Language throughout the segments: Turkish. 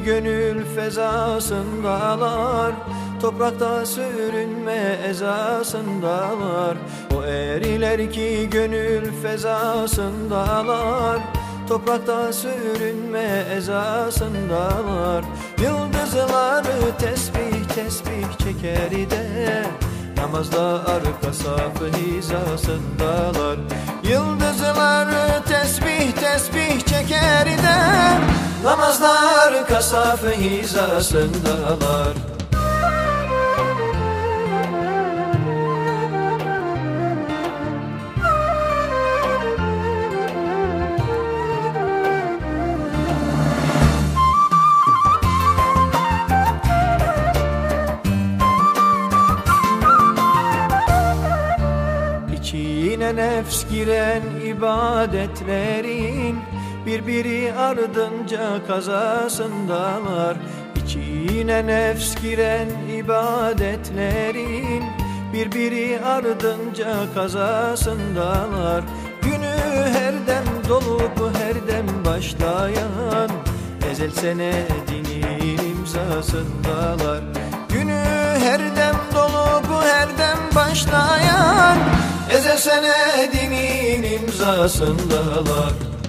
gönül fezasındalar, toprakta sürünme ezasındalar. O eriler ki gönül fezasındalar, toprakta sürünme ezasındalar. Yıldızları tesbih tesbih çeker de, namazda arka safı hizasındalar. Yıldızları tesbih tesbih çeker de, namazda arka safı hizasındalar. İçine nefs giren ibadetlerin, birbiri ardınca kazasındalar. İçine nefs giren ibadetlerin, birbiri ardınca kazasındalar. Günü herden dolup herden başlayan, ezel senedinin imzasındalar. Günü herden dolup herden başlayan, ezel senedinin imzasındalar.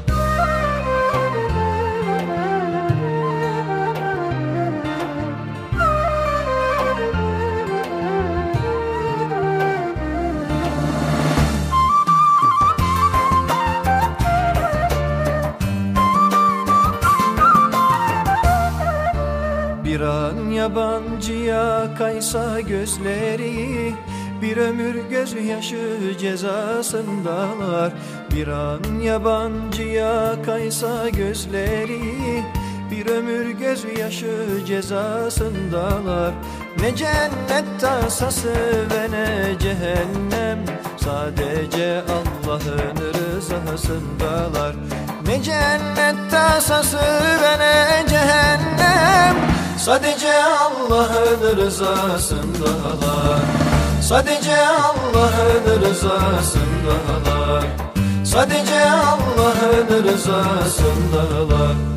Bir an yabancıya kaysa gözleri, bir ömür gözyaşı cezasındalar. Bir an yabancıya kaysa gözleri, bir ömür gözyaşı cezasındalar. Ne cennet tasası ve ne cehennem, sadece Allah'ın rızasındalar. Ne cennet tasası ve ne cehennem, sadece Allah'ın rızasındalar. Sadece Allah'ın rızasındalar. Sadece Allah'ın rızasındalar.